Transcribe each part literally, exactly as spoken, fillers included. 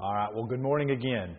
All right, well, good morning again.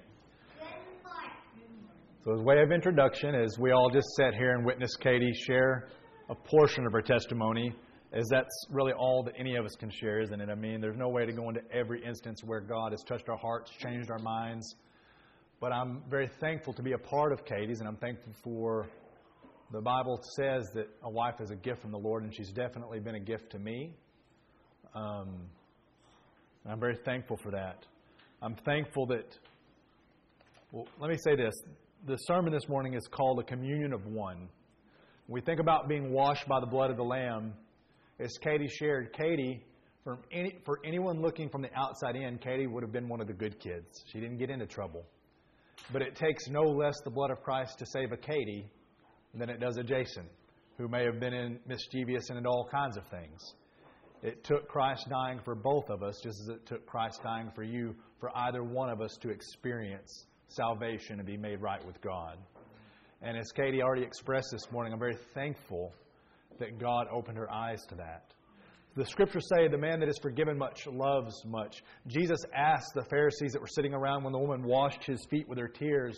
So as way of introduction, as we all just sat here and witnessed Katie share a portion of her testimony, as that's really all that any of us can share, isn't it? I mean, there's no way to go into every instance where God has touched our hearts, changed our minds. But I'm very thankful to be a part of Katie's, and I'm thankful for the Bible says that a wife is a gift from the Lord, and she's definitely been a gift to me. Um, I'm very thankful for that. I'm thankful that, well, let me say this. The sermon this morning is called The Communion of One. When we think about being washed by the blood of the Lamb, as Katie shared, Katie, from any, for anyone looking from the outside in, Katie would have been one of the good kids. She didn't get into trouble. But it takes no less the blood of Christ to save a Katie than it does a Jason, who may have been in mischievous and into all kinds of things. It took Christ dying for both of us, just as it took Christ dying for you, for either one of us to experience salvation and be made right with God. And as Katie already expressed this morning, I'm very thankful that God opened her eyes to that. The Scriptures say, the man that is forgiven much loves much. Jesus asked the Pharisees that were sitting around when the woman washed his feet with her tears,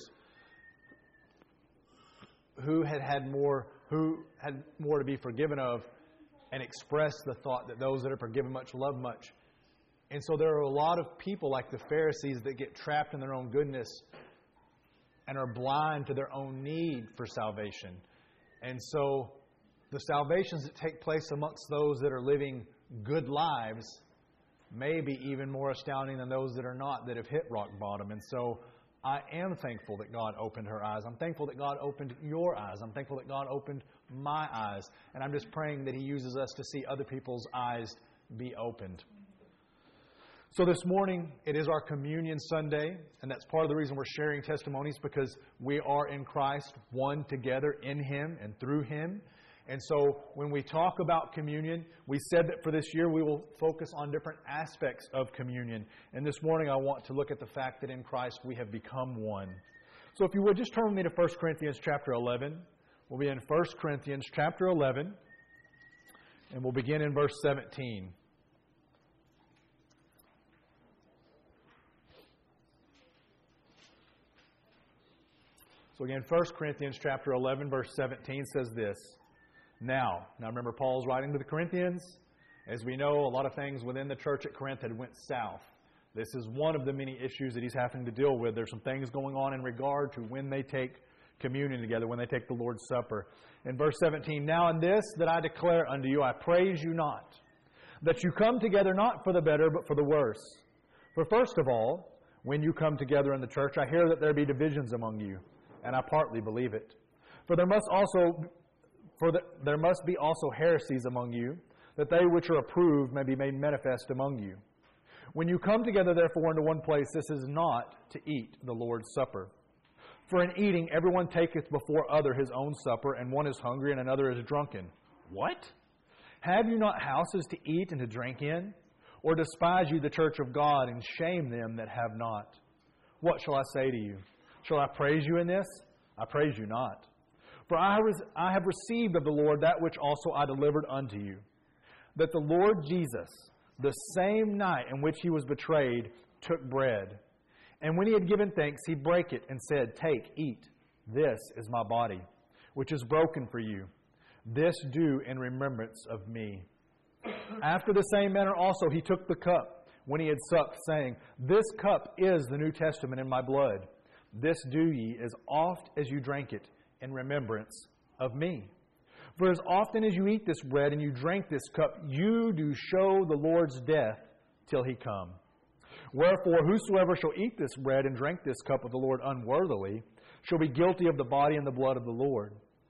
who had had more, who had more to be forgiven of, and expressed the thought that those that are forgiven much love much. And so there are a lot of people like the Pharisees that get trapped in their own goodness and are blind to their own need for salvation. And so the salvations that take place amongst those that are living good lives may be even more astounding than those that are not, that have hit rock bottom. And so I am thankful that God opened her eyes. I'm thankful that God opened your eyes. I'm thankful that God opened my eyes. And I'm just praying that He uses us to see other people's eyes be opened. So this morning, it is our Communion Sunday, and that's part of the reason we're sharing testimonies, because we are in Christ, one together in Him and through Him. And so when we talk about communion, we said that for this year we will focus on different aspects of communion. And this morning I want to look at the fact that in Christ we have become one. So if you would, just turn with me to First Corinthians chapter eleven. We'll be in First Corinthians chapter eleven, and we'll begin in verse seventeen. So again, First Corinthians chapter eleven, verse seventeen says this. Now, now remember Paul's writing to the Corinthians. As we know, a lot of things within the church at Corinth had went south. This is one of the many issues that he's having to deal with. There's some things going on in regard to when they take communion together, when they take the Lord's Supper. In verse seventeen, now in this that I declare unto you, I praise you not, that you come together not for the better, but for the worse. For first of all, when you come together in the church, I hear that there be divisions among you, and I partly believe it. For there must also For the, there must be also heresies among you, that they which are approved may be made manifest among you. When you come together, therefore, into one place, this is not to eat the Lord's Supper. For in eating, everyone taketh before other his own supper, and one is hungry, and another is drunken. What? Have you not houses to eat and to drink in? Or despise you the church of God, and shame them that have not? What shall I say to you? Shall I praise you in this? I praise you not. For I have received of the Lord that which also I delivered unto you, that the Lord Jesus, the same night in which He was betrayed, took bread. And when He had given thanks, He brake it and said, Take, eat, this is my body, which is broken for you. This do in remembrance of me. After the same manner also He took the cup, when He had supped, saying, This cup is the New Testament in my blood. This do ye as oft as you drank it, in remembrance of me. For as often as you eat this bread and you drink this cup, you do show the Lord's death till He come. Wherefore, whosoever shall eat this bread and drink this cup of the Lord unworthily shall be guilty of the body and the blood of the Lord.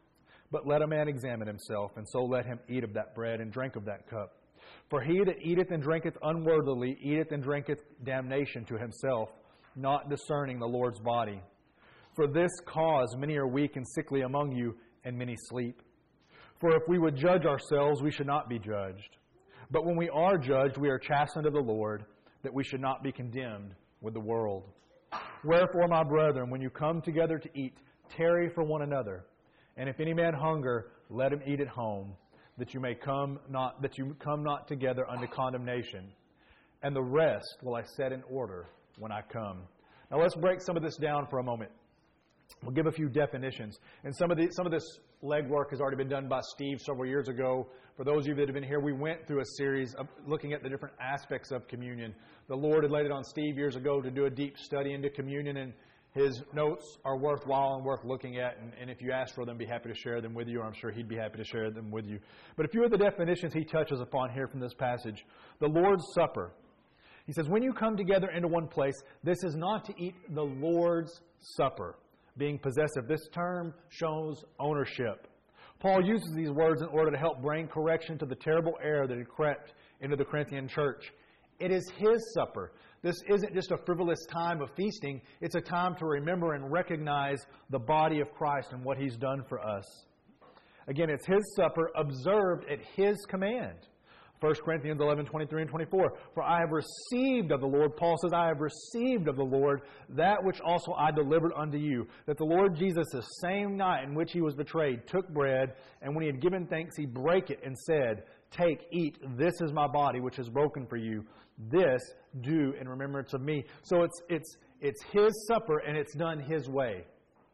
But let a man examine himself, and so let him eat of that bread and drink of that cup. For he that eateth and drinketh unworthily eateth and drinketh damnation to himself, not discerning the Lord's body. For this cause many are weak and sickly among you, and many sleep. For if we would judge ourselves, we should not be judged. But when we are judged, we are chastened of the Lord, that we should not be condemned with the world. Wherefore, my brethren, when you come together to eat, tarry for one another. And if any man hunger, let him eat at home, that you may come not that you come not together unto condemnation. And the rest will I set in order when I come. Now let's break some of this down for a moment. We'll give a few definitions. And some of the some of this legwork has already been done by Steve several years ago. For those of you that have been here, we went through a series of looking at the different aspects of communion. The Lord had laid it on Steve years ago to do a deep study into communion, and his notes are worthwhile and worth looking at. And, and if you ask for them, be happy to share them with you, or I'm sure he'd be happy to share them with you. But a few of the definitions he touches upon here from this passage. The Lord's Supper. He says, when you come together into one place, this is not to eat the Lord's Supper. Being possessive. This term shows ownership. Paul uses these words in order to help bring correction to the terrible error that had crept into the Corinthian church. It is His supper. This isn't just a frivolous time of feasting. It's a time to remember and recognize the body of Christ and what He's done for us. Again, it's His supper observed at His command. First Corinthians eleven, twenty-three and twenty-four. For I have received of the Lord, Paul says, I have received of the Lord that which also I delivered unto you, that the Lord Jesus, the same night in which He was betrayed, took bread, and when He had given thanks, He brake it and said, take, eat, this is my body, which is broken for you. This do in remembrance of me. So it's it's it's His supper, and it's done His way.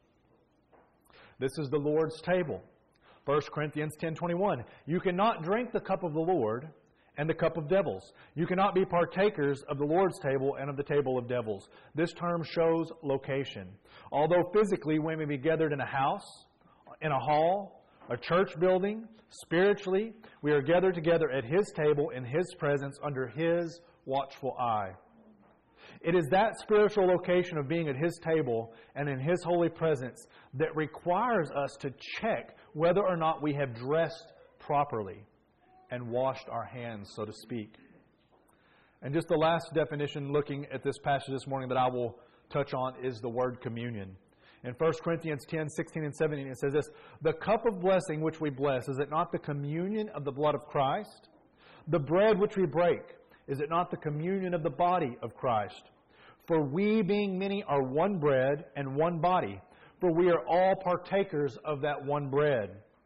This is the Lord's table. First Corinthians ten twenty-one. You cannot drink the cup of the Lord and the cup of devils. You cannot be partakers of the Lord's table and of the table of devils. This term shows location. Although physically we may be gathered in a house, in a hall, a church building, spiritually, we are gathered together at His table in His presence under His watchful eye. It is that spiritual location of being at His table and in His holy presence that requires us to check whether or not we have dressed properly and washed our hands, so to speak. And just the last definition looking at this passage this morning that I will touch on is the word communion. In First Corinthians ten, sixteen and seventeen, it says this, the cup of blessing which we bless, is it not the communion of the blood of Christ? The bread which we break, is it not the communion of the body of Christ? For we, being many, are one bread and one body, for we are all partakers of that one bread.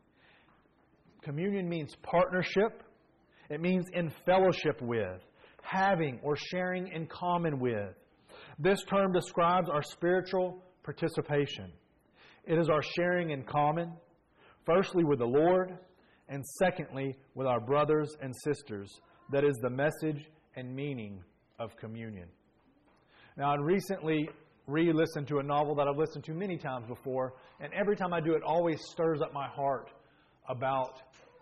Communion means partnership. It means in fellowship with, having or sharing in common with. This term describes our spiritual participation. It is our sharing in common, firstly with the Lord, and secondly with our brothers and sisters. That is the message and meaning of communion. Now, I recently re-listened to a novel that I've listened to many times before, and every time I do, it always stirs up my heart about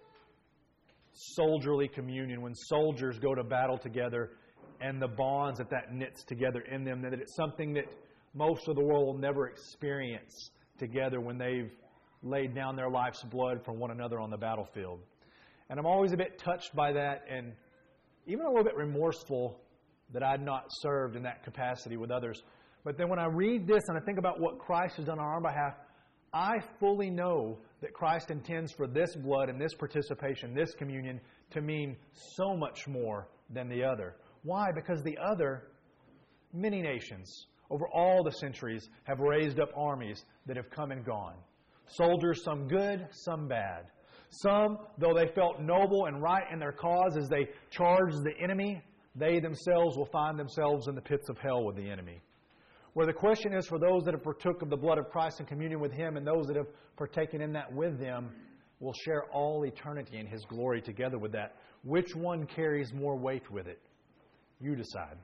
soldierly communion, when soldiers go to battle together and the bonds that that knits together in them, that it's something that most of the world will never experience together when they've laid down their life's blood for one another on the battlefield. And I'm always a bit touched by that, and even a little bit remorseful that I'd not served in that capacity with others. But then when I read this and I think about what Christ has done on our behalf, I fully know that Christ intends for this blood and this participation, this communion, to mean so much more than the other. Why? Because the other, many nations over all the centuries have raised up armies that have come and gone. Soldiers, some good, some bad. Some, though they felt noble and right in their cause as they charged the enemy, they themselves will find themselves in the pits of hell with the enemy. Where the question is for those that have partook of the blood of Christ in communion with Him, and those that have partaken in that with them will share all eternity in His glory together with that. Which one carries more weight with it? You decide.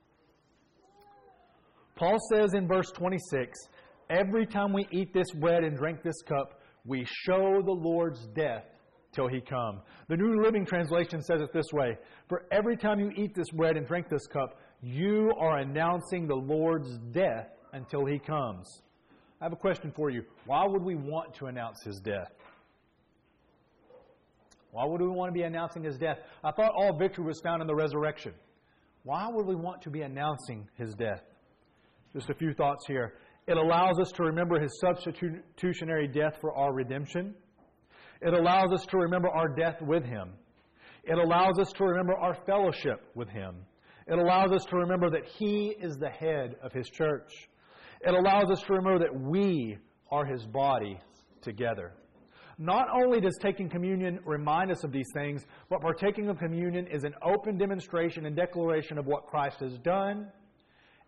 Paul says in verse twenty-six, every time we eat this bread and drink this cup, we show the Lord's death till He come. The New Living Translation says it this way, for every time you eat this bread and drink this cup, you are announcing the Lord's death until He comes. I have a question for you. Why would we want to announce His death? Why would we want to be announcing His death? I thought all victory was found in the resurrection. Why would we want to be announcing His death? Just a few thoughts here. It allows us to remember His substitutionary death for our redemption. It allows us to remember our death with Him. It allows us to remember our fellowship with Him. It allows us to remember that He is the head of His church. It allows us to remember that we are His body together. Not only does taking communion remind us of these things, but partaking of communion is an open demonstration and declaration of what Christ has done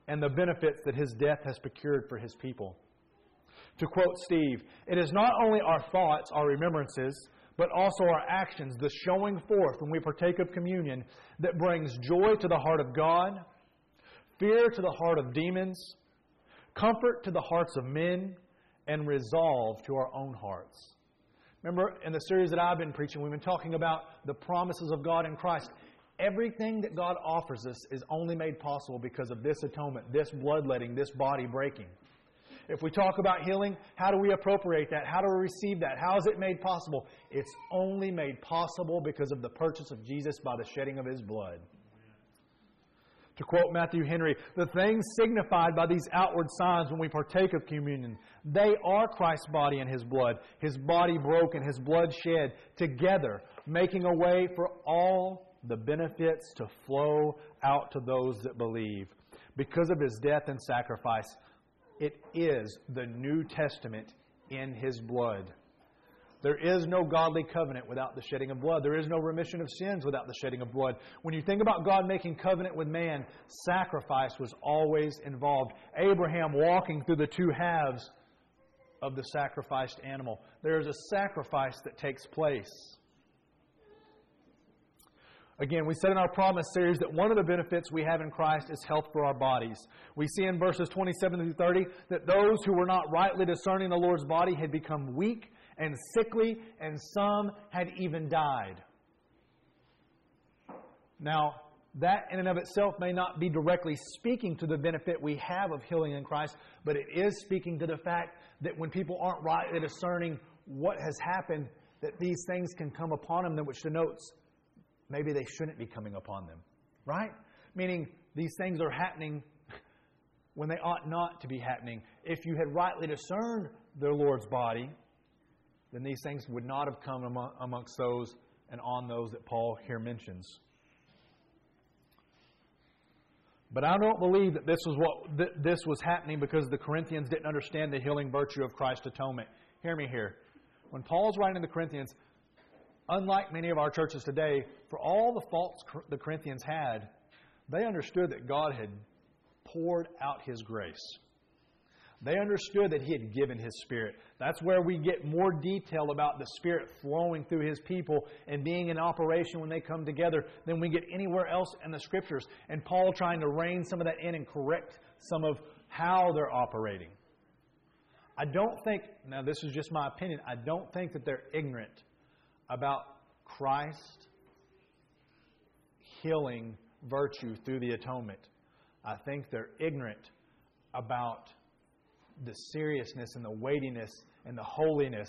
and the benefits that His death has procured for His people. To quote Steve, it is not only our thoughts, our remembrances, but also our actions, the showing forth when we partake of communion, that brings joy to the heart of God, fear to the heart of demons, comfort to the hearts of men, and resolve to our own hearts. Remember, in the series that I've been preaching, we've been talking about the promises of God in Christ. Everything that God offers us is only made possible because of this atonement, this bloodletting, this body breaking. If we talk about healing, how do we appropriate that? How do we receive that? How is it made possible? It's only made possible because of the purchase of Jesus by the shedding of His blood. To quote Matthew Henry, the things signified by these outward signs when we partake of communion, they are Christ's body and His blood, His body broken, His blood shed, together, making a way for all the benefits to flow out to those that believe. Because of His death and sacrifice, it is the New Testament in His blood. There is no godly covenant without the shedding of blood. There is no remission of sins without the shedding of blood. When you think about God making covenant with man, sacrifice was always involved. Abraham walking through the two halves of the sacrificed animal. There is a sacrifice that takes place. Again, we said in our promise series that one of the benefits we have in Christ is health for our bodies. We see in verses twenty-seven through thirty that those who were not rightly discerning the Lord's body had become weak and sickly, and some had even died. Now, that in and of itself may not be directly speaking to the benefit we have of healing in Christ, but it is speaking to the fact that when people aren't rightly discerning what has happened, that these things can come upon them, which denotes maybe they shouldn't be coming upon them. Right? Meaning these things are happening when they ought not to be happening. If you had rightly discerned the Lord's body, then these things would not have come among, amongst those and on those that Paul here mentions. But I don't believe that this was what th- this was happening because the Corinthians didn't understand the healing virtue of Christ's atonement. Hear me here. When Paul's writing to the Corinthians, unlike many of our churches today, for all the faults the Corinthians had, they understood that God had poured out His grace. They understood that He had given His Spirit. That's where we get more detail about the Spirit flowing through His people and being in operation when they come together than we get anywhere else in the Scriptures. And Paul trying to rein some of that in and correct some of how they're operating. I don't think, now this is just my opinion, I don't think that they're ignorant about Christ healing virtue through the atonement. I think they're ignorant about the seriousness and the weightiness and the holiness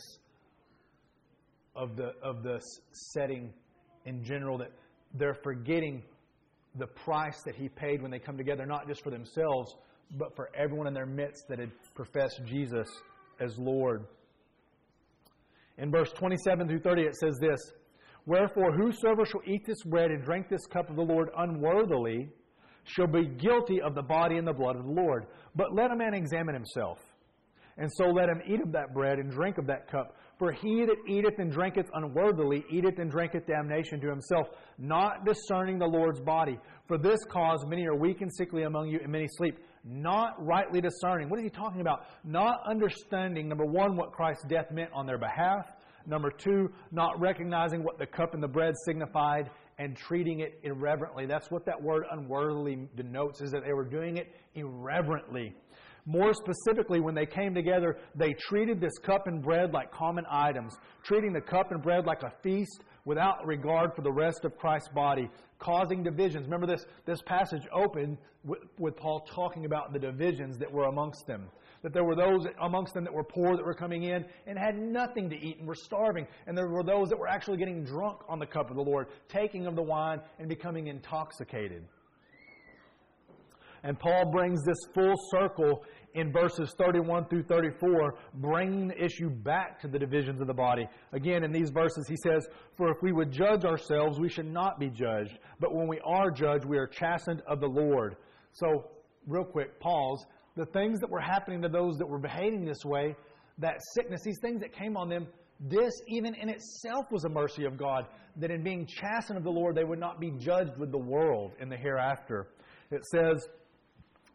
of the of the setting in general, that they're forgetting the price that He paid when they come together, not just for themselves, but for everyone in their midst that had professed Jesus as Lord. In verse twenty-seven through thirty it says this, "Wherefore whosoever shall eat this bread and drink this cup of the Lord unworthily shall be guilty of the body and the blood of the Lord. But let a man examine himself, and so let him eat of that bread and drink of that cup. For he that eateth and drinketh unworthily eateth and drinketh damnation to himself, not discerning the Lord's body. For this cause many are weak and sickly among you, and many sleep, not rightly discerning." What is he talking about? Not understanding, number one, what Christ's death meant on their behalf. Number two, not recognizing what the cup and the bread signified and treating it irreverently. That's what that word unworthily denotes, is that they were doing it irreverently. More specifically, when they came together, they treated this cup and bread like common items, treating the cup and bread like a feast without regard for the rest of Christ's body, causing divisions. Remember, this, this passage opened with, with Paul talking about the divisions that were amongst them. That there were those amongst them that were poor that were coming in and had nothing to eat and were starving. And there were those that were actually getting drunk on the cup of the Lord, taking of the wine and becoming intoxicated. And Paul brings this full circle in verses thirty-one through thirty-four, bringing the issue back to the divisions of the body. Again, in these verses, he says, "For if we would judge ourselves, we should not be judged. But when we are judged, we are chastened of the Lord." So, real quick, pause. The things that were happening to those that were behaving this way, that sickness, these things that came on them, this even in itself was a mercy of God, that in being chastened of the Lord, they would not be judged with the world in the hereafter. It says,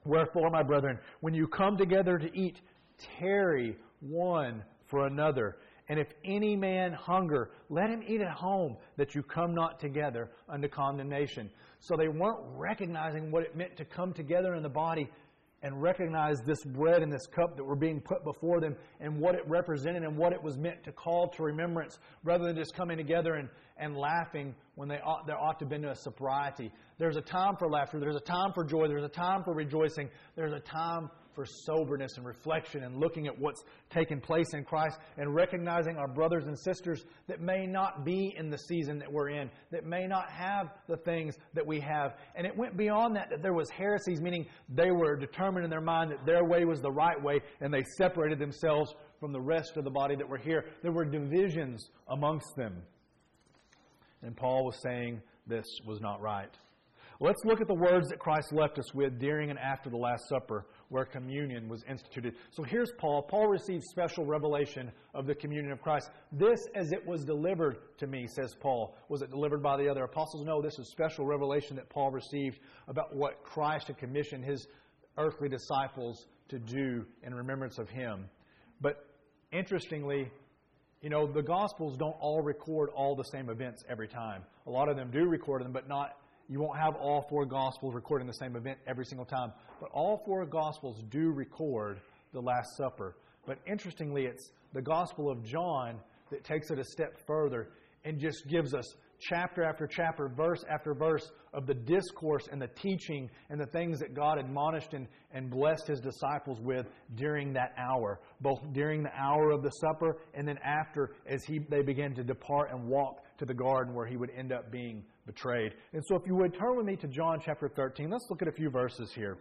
Wherefore, my brethren, when you come together to eat, tarry one for another. And if any man hunger, let him eat at home, that you come not together unto condemnation. So they weren't recognizing what it meant to come together in the body and recognize this bread and this cup that were being put before them and what it represented and what it was meant to call to remembrance, rather than just coming together and, and laughing when they ought, there ought to have been a sobriety. There's a time for laughter. There's a time for joy. There's a time for rejoicing. There's a time for soberness and reflection and looking at what's taken place in Christ and recognizing our brothers and sisters that may not be in the season that we're in, that may not have the things that we have. And it went beyond that, that there was heresies, meaning they were determined in their mind that their way was the right way, and they separated themselves from the rest of the body that were here. There were divisions amongst them. And Paul was saying this was not right. Let's look at the words that Christ left us with during and after the Last Supper, where communion was instituted. So here's Paul. Paul received special revelation of the communion of Christ. This, as it was delivered to me, says Paul. Was it delivered by the other apostles? No, this is special revelation that Paul received about what Christ had commissioned His earthly disciples to do in remembrance of Him. But interestingly, you know, the Gospels don't all record all the same events every time. A lot of them do record them, but not You won't have all four Gospels recording the same event every single time. But all four Gospels do record the Last Supper. But interestingly, it's the Gospel of John that takes it a step further and just gives us chapter after chapter, verse after verse of the discourse and the teaching and the things that God admonished and, and blessed His disciples with during that hour. Both during the hour of the supper and then after, as he, they began to depart and walk to the garden where He would end up being betrayed. And so if you would turn with me to John chapter thirteen, let's look at a few verses here.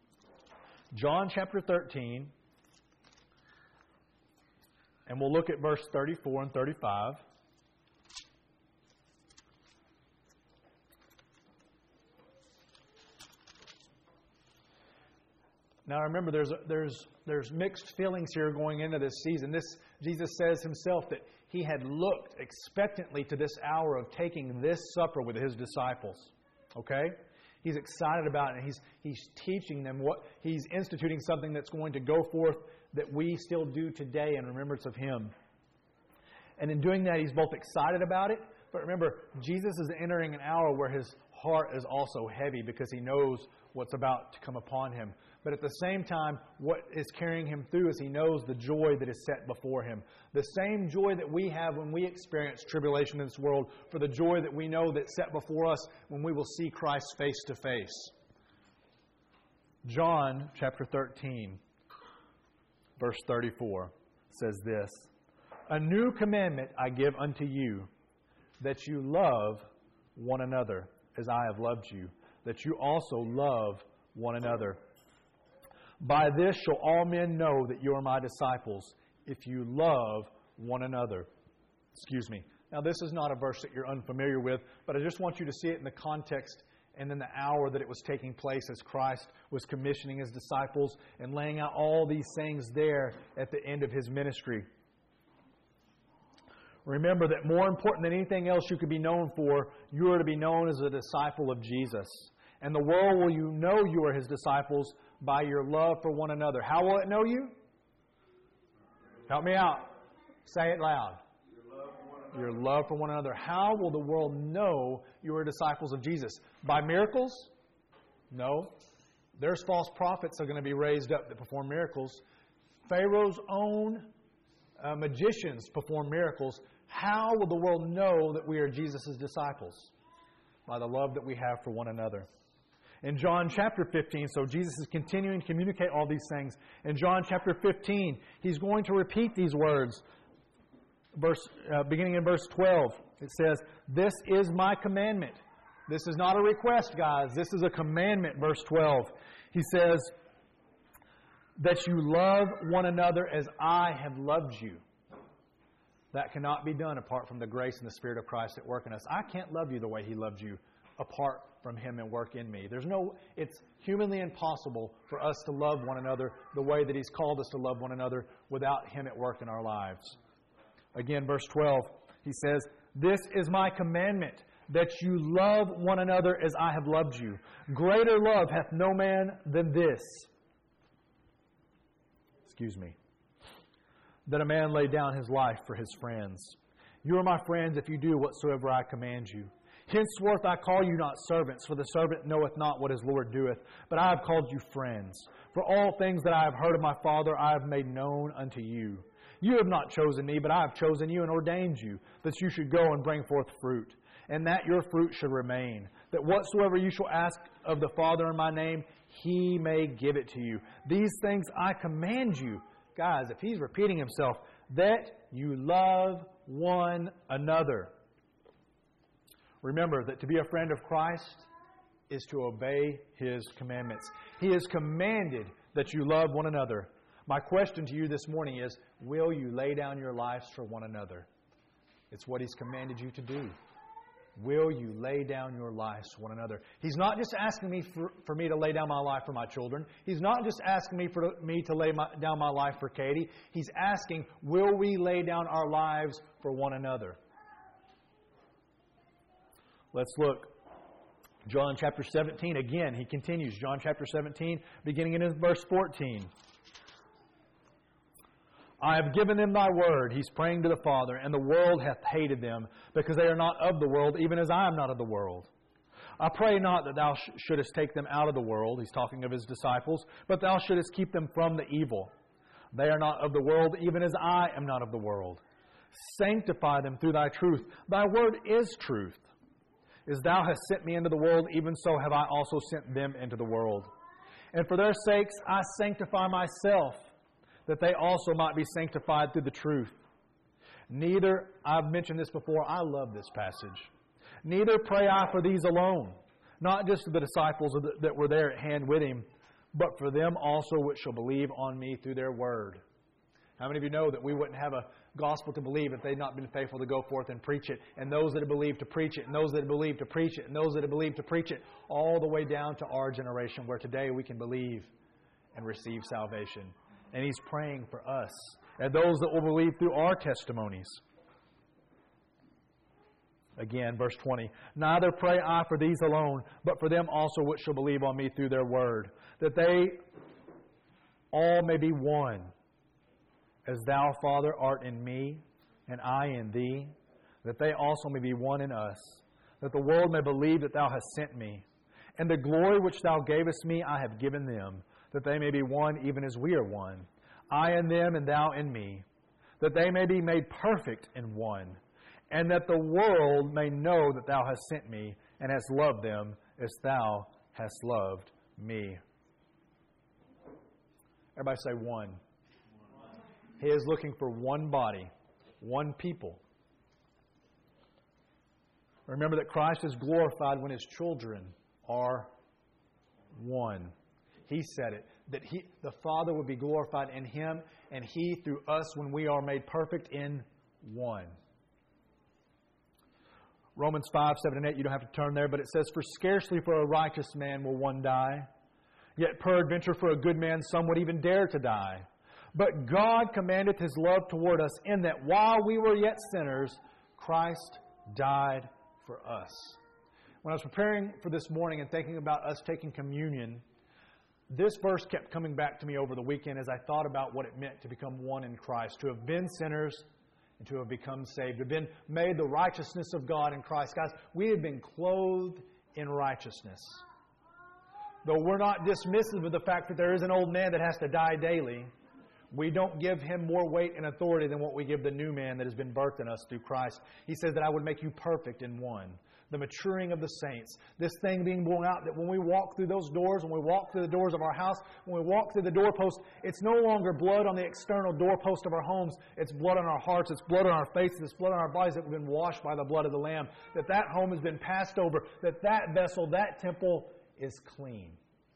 John chapter thirteen, and we'll look at verse thirty-four and thirty-five. Now remember, there's there's there's mixed feelings here going into this season. This Jesus says Himself that He had looked expectantly to this hour of taking this supper with His disciples. Okay? He's excited about it. He's He's teaching them what He's instituting something that's going to go forth that we still do today in remembrance of Him. And in doing that, He's both excited about it, but remember, Jesus is entering an hour where His heart is also heavy because He knows what's about to come upon Him. But at the same time, what is carrying Him through is He knows the joy that is set before Him. The same joy that we have when we experience tribulation in this world, for the joy that we know that's set before us when we will see Christ face to face. John chapter thirteen, verse thirty-four says this: "A new commandment I give unto you, that you love one another as I have loved you, that you also love one another. By this shall all men know that you are my disciples, if you love one another." Excuse me. Now, this is not a verse that you're unfamiliar with, but I just want you to see it in the context and in the hour that it was taking place as Christ was commissioning His disciples and laying out all these things there at the end of His ministry. Remember that more important than anything else you could be known for, you are to be known as a disciple of Jesus. And the world will you know you are His disciples by your love for one another. How will it know you? Help me out. Say it loud. Your love for one another. How will the world know you are disciples of Jesus? By miracles? No. There's false prophets that are going to be raised up that perform miracles. Pharaoh's own uh, magicians perform miracles. How will the world know that we are Jesus' disciples? By the love that we have for one another. In John chapter fifteen, so Jesus is continuing to communicate all these things. In John chapter fifteen, He's going to repeat these words. Verse, uh, beginning in verse twelve, it says, "This is my commandment." This is not a request, guys. This is a commandment, verse twelve. He says, "That you love one another as I have loved you." That cannot be done apart from the grace and the Spirit of Christ at work in us. I can't love you the way He loved you apart from Him and work in me. There's no, it's humanly impossible for us to love one another the way that He's called us to love one another without Him at work in our lives. Again, verse twelve, He says, "This is my commandment, that you love one another as I have loved you. Greater love hath no man than this. Excuse me. That a man lay down his life for his friends. You are my friends if you do whatsoever I command you. Henceforth I call you not servants, for the servant knoweth not what his Lord doeth, but I have called you friends. For all things that I have heard of my Father I have made known unto you. You have not chosen me, but I have chosen you and ordained you, that you should go and bring forth fruit, and that your fruit should remain, that whatsoever you shall ask of the Father in my name, He may give it to you. These things I command you. Guys, if He's repeating Himself, that you love one another. Remember that to be a friend of Christ is to obey His commandments. He has commanded that you love one another. My question to you this morning is, will you lay down your lives for one another? It's what He's commanded you to do. Will you lay down your lives for one another? He's not just asking me for, for me to lay down my life for my children. He's not just asking me for me to lay my, down my life for Katie. He's asking, will we lay down our lives for one another? Let's look. John chapter seventeen, again, he continues. John chapter seventeen, beginning in verse fourteen. I have given them thy word. He's praying to the Father. And the world hath hated them, because they are not of the world, even as I am not of the world. I pray not that thou sh- shouldest take them out of the world. He's talking of his disciples. But thou shouldest keep them from the evil. They are not of the world, even as I am not of the world. Sanctify them through thy truth. Thy word is truth. As thou hast sent me into the world, even so have I also sent them into the world. And for their sakes I sanctify myself, that they also might be sanctified through the truth. Neither, I've mentioned this before, I love this passage. Neither pray I for these alone, not just for the disciples that were there at hand with Him, but for them also which shall believe on me through their word. How many of you know that we wouldn't have a gospel to believe if they'd not been faithful to go forth and preach it, and those that have believed to preach it, and those that have believed to preach it, and those that have believed to preach it, all the way down to our generation, where today we can believe and receive salvation. And He's praying for us and those that will believe through our testimonies. Again, verse twenty. Neither pray I for these alone, but for them also which shall believe on me through their word, that they all may be one, as thou, Father, art in me, and I in thee, that they also may be one in us, that the world may believe that thou hast sent me. And the glory which thou gavest me I have given them, that they may be one even as we are one, I in them and thou in me, that they may be made perfect in one, and that the world may know that thou hast sent me and hast loved them as thou hast loved me. Everybody say one. He is looking for one body, one people. Remember that Christ is glorified when His children are one. He said it, that he, the Father would be glorified in Him, and He through us when we are made perfect in one. Romans five, seven, and eight, you don't have to turn there, but it says, for scarcely for a righteous man will one die, yet peradventure for a good man some would even dare to die. But God commandeth His love toward us, in that while we were yet sinners, Christ died for us. When I was preparing for this morning and thinking about us taking communion, this verse kept coming back to me over the weekend as I thought about what it meant to become one in Christ, to have been sinners and to have become saved, to have been made the righteousness of God in Christ. Guys, we have been clothed in righteousness. Though we're not dismissive of the fact that there is an old man that has to die daily, we don't give him more weight and authority than what we give the new man that has been birthed in us through Christ. He says that I would make you perfect in one. The maturing of the saints. This thing being born out that when we walk through those doors, when we walk through the doors of our house, when we walk through the doorpost, it's no longer blood on the external doorpost of our homes. It's blood on our hearts. It's blood on our faces. It's blood on our bodies that have been washed by the blood of the Lamb. That that home has been passed over. That that vessel, that temple is clean.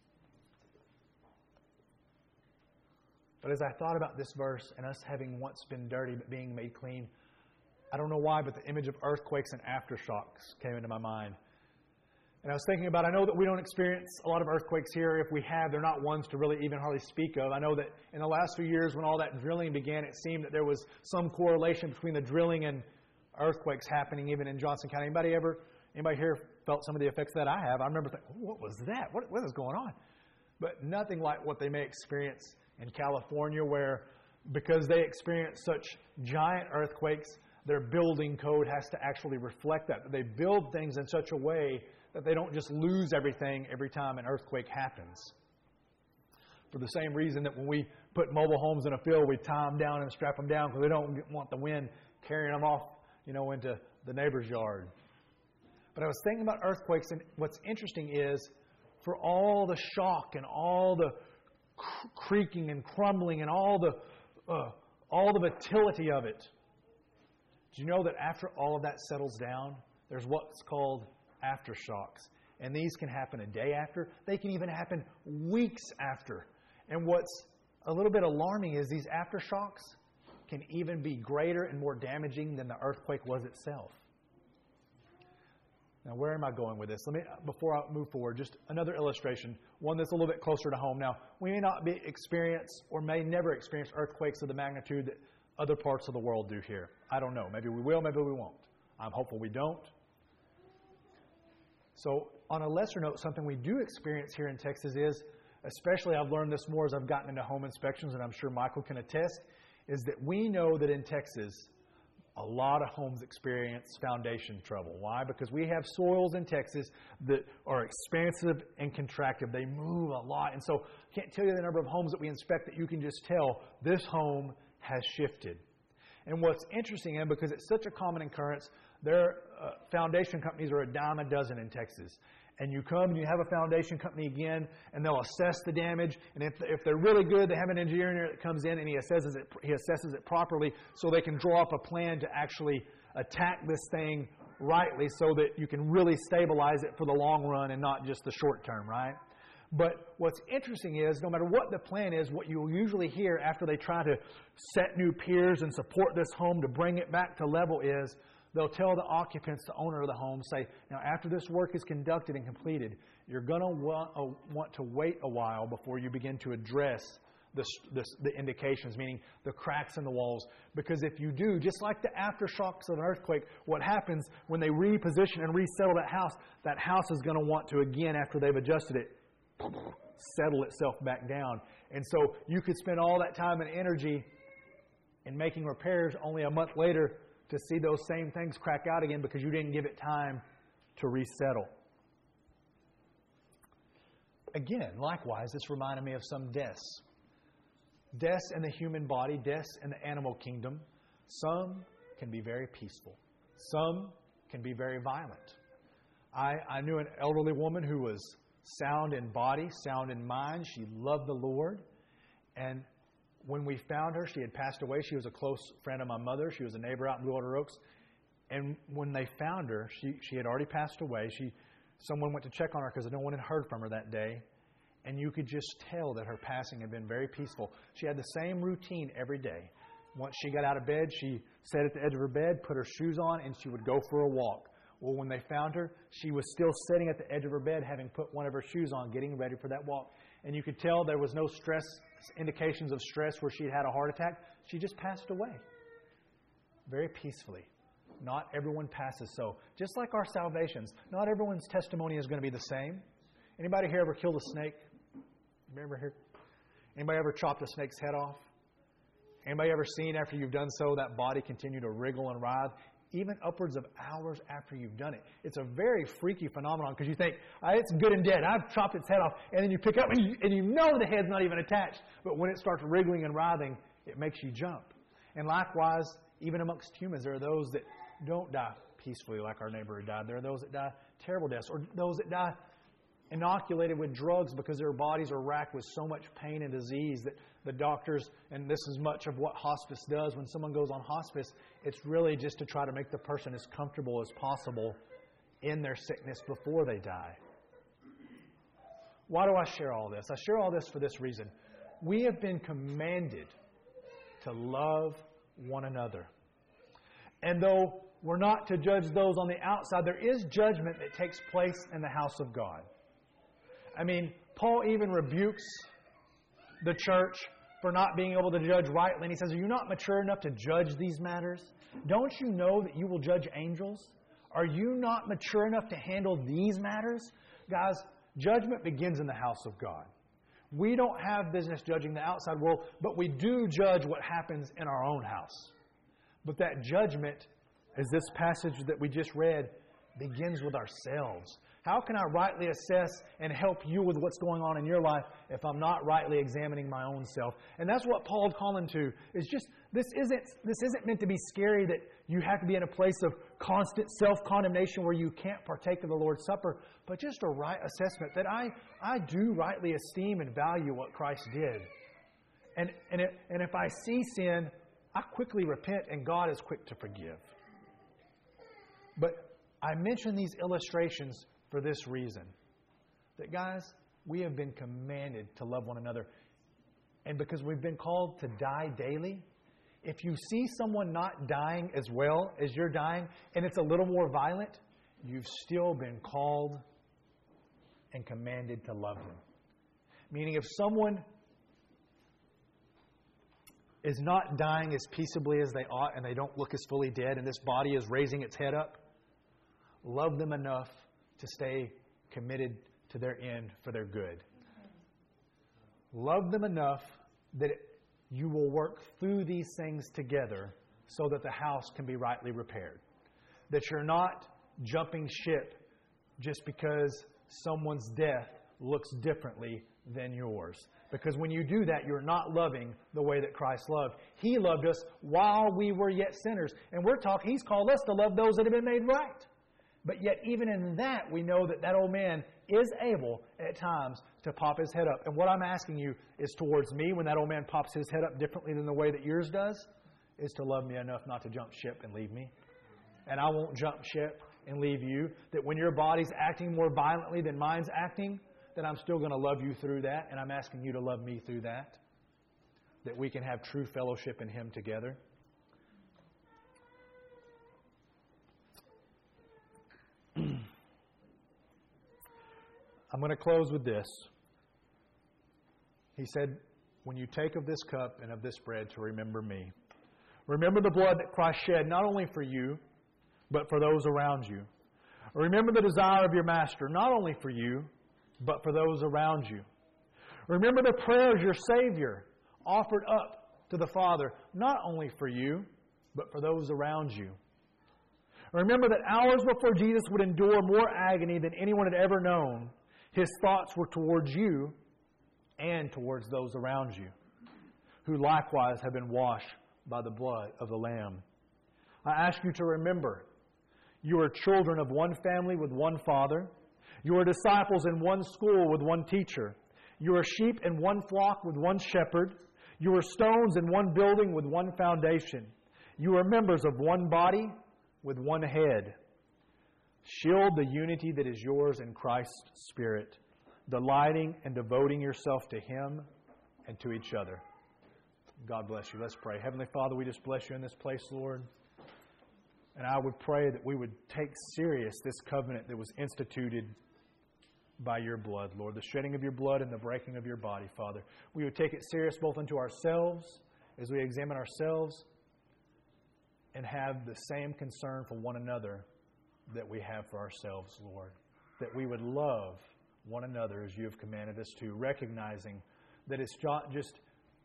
But as I thought about this verse and us having once been dirty but being made clean, I don't know why, but the image of earthquakes and aftershocks came into my mind. And I was thinking about, I know that we don't experience a lot of earthquakes here. If we have, they're not ones to really even hardly speak of. I know that in the last few years when all that drilling began, it seemed that there was some correlation between the drilling and earthquakes happening even in Johnson County. Anybody ever Anybody here felt some of the effects that I have? I remember thinking, what was that? What, what is going on? But nothing like what they may experience in California, where because they experience such giant earthquakes, their building code has to actually reflect that. They build things in such a way that they don't just lose everything every time an earthquake happens. For the same reason that when we put mobile homes in a field, we tie them down and strap them down because we don't want the wind carrying them off, you know, into the neighbor's yard. But I was thinking about earthquakes, and what's interesting is for all the shock and all the cr- creaking and crumbling and all the uh, all the volatility of it, do you know that after all of that settles down, there's what's called aftershocks? And these can happen a day after. They can even happen weeks after. And what's a little bit alarming is these aftershocks can even be greater and more damaging than the earthquake was itself. Now, where am I going with this? Let me, before I move forward, just another illustration, one that's a little bit closer to home. Now, we may not be experience or may never experience earthquakes of the magnitude that other parts of the world do here. I don't know. Maybe we will, maybe we won't. I'm hopeful we don't. So, on a lesser note, something we do experience here in Texas is, especially I've learned this more as I've gotten into home inspections, and I'm sure Michael can attest, is that we know that in Texas, a lot of homes experience foundation trouble. Why? Because we have soils in Texas that are expansive and contractive. They move a lot. And so I can't tell you the number of homes that we inspect that you can just tell this home has shifted. And what's interesting, and because it's such a common occurrence, their uh, foundation companies are a dime a dozen in Texas. And you come and you have a foundation company again, and they'll assess the damage. And if, if they're really good, they have an engineer that comes in and he assesses it, he assesses it properly so they can draw up a plan to actually attack this thing rightly so that you can really stabilize it for the long run and not just the short term, right? But what's interesting is, no matter what the plan is, what you'll usually hear after they try to set new piers and support this home to bring it back to level is, they'll tell the occupants, the owner of the home, say, now after this work is conducted and completed, you're going to want, uh, want to wait a while before you begin to address the, the, the indications, meaning the cracks in the walls. Because if you do, just like the aftershocks of an earthquake, what happens when they reposition and resettle that house, that house is going to want to, again, after they've adjusted it, settle itself back down. And so you could spend all that time and energy in making repairs, only a month later to see those same things crack out again because you didn't give it time to resettle. Again, likewise, this reminded me of some deaths. Deaths in the human body, deaths in the animal kingdom. Some can be very peaceful. Some can be very violent. I, I knew an elderly woman who was sound in body, sound in mind. She loved the Lord. And when we found her, she had passed away. She was a close friend of my mother. She was a neighbor out in Blue Water Oaks. And when they found her, she, she had already passed away. She, someone went to check on her because no one had heard from her that day. And you could just tell that her passing had been very peaceful. She had the same routine every day. Once she got out of bed, she sat at the edge of her bed, put her shoes on, and she would go for a walk. Well, when they found her, she was still sitting at the edge of her bed, having put one of her shoes on, getting ready for that walk. And you could tell there was no stress, indications of stress where she'd had a heart attack. She just passed away very peacefully. Not everyone passes so. Just like our salvations, not everyone's testimony is going to be the same. Anybody here ever killed a snake? Remember here? Anybody ever chopped a snake's head off? Anybody ever seen after you've done so that body continue to wriggle and writhe? Even upwards of hours after you've done it. It's a very freaky phenomenon because you think, oh, it's good and dead. I've chopped its head off. And then you pick up and you, and you know the head's not even attached. But when it starts wriggling and writhing, it makes you jump. And likewise, even amongst humans, there are those that don't die peacefully like our neighbor who died. There are those that die terrible deaths, or those that die inoculated with drugs because their bodies are racked with so much pain and disease that the doctors, and this is much of what hospice does, when someone goes on hospice, it's really just to try to make the person as comfortable as possible in their sickness before they die. Why do I share all this? I share all this for this reason. We have been commanded to love one another. And though we're not to judge those on the outside, there is judgment that takes place in the house of God. I mean, Paul even rebukes the church for not being able to judge rightly. And he says, are you not mature enough to judge these matters? Don't you know that you will judge angels? Are you not mature enough to handle these matters? Guys, judgment begins in the house of God. We don't have business judging the outside world, but we do judge what happens in our own house. But that judgment, as this passage that we just read, begins with ourselves. How can I rightly assess and help you with what's going on in your life if I'm not rightly examining my own self? And that's what Paul's calling to. Is just this isn't this isn't meant to be scary that you have to be in a place of constant self-condemnation where you can't partake of the Lord's Supper, but just a right assessment that I I do rightly esteem and value what Christ did. And and if, and if I see sin, I quickly repent and God is quick to forgive. But I mention these illustrations for this reason. That, guys, we have been commanded to love one another. And because we've been called to die daily, if you see someone not dying as well as you're dying, and it's a little more violent, you've still been called and commanded to love them. Meaning if someone is not dying as peaceably as they ought and they don't look as fully dead and this body is raising its head up, love them enough to stay committed to their end for their good. Love them enough that you will work through these things together so that the house can be rightly repaired. That you're not jumping ship just because someone's death looks differently than yours. Because when you do that, you're not loving the way that Christ loved. He loved us while we were yet sinners. And we're talking, He's called us to love those that have been made right. But yet, even in that, we know that that old man is able, at times, to pop his head up. And what I'm asking you is towards me, when that old man pops his head up differently than the way that yours does, is to love me enough not to jump ship and leave me. And I won't jump ship and leave you. That when your body's acting more violently than mine's acting, that I'm still going to love you through that. And I'm asking you to love me through that. That we can have true fellowship in Him together. I'm going to close with this. He said, when you take of this cup and of this bread to remember me. Remember the blood that Christ shed, not only for you, but for those around you. Remember the desire of your Master, not only for you, but for those around you. Remember the prayers your Savior offered up to the Father, not only for you, but for those around you. Remember that hours before Jesus would endure more agony than anyone had ever known, His thoughts were towards you and towards those around you, who likewise have been washed by the blood of the Lamb. I ask you to remember, you are children of one family with one Father. You are disciples in one school with one teacher. You are sheep in one flock with one shepherd. You are stones in one building with one foundation. You are members of one body with one head. Shield the unity that is yours in Christ's Spirit, delighting and devoting yourself to Him and to each other. God bless you. Let's pray. Heavenly Father, we just bless you in this place, Lord. And I would pray that we would take serious this covenant that was instituted by your blood, Lord. The shedding of your blood and the breaking of your body, Father. We would take it serious both unto ourselves as we examine ourselves and have the same concern for one another that we have for ourselves, Lord. That we would love one another as you have commanded us to, recognizing that it's not just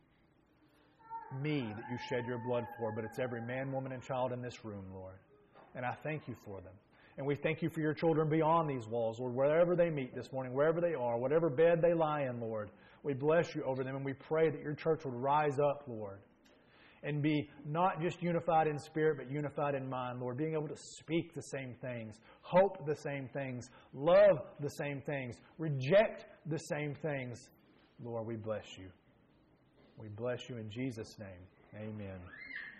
me that you shed your blood for, but it's every man, woman, and child in this room, Lord. And I thank you for them. And we thank you for your children beyond these walls, Lord, wherever they meet this morning, wherever they are, whatever bed they lie in, Lord. We bless you over them, and we pray that your church would rise up, Lord, and be not just unified in spirit, but unified in mind, Lord, being able to speak the same things, hope the same things, love the same things, reject the same things. Lord, we bless you. We bless you in Jesus' name. Amen.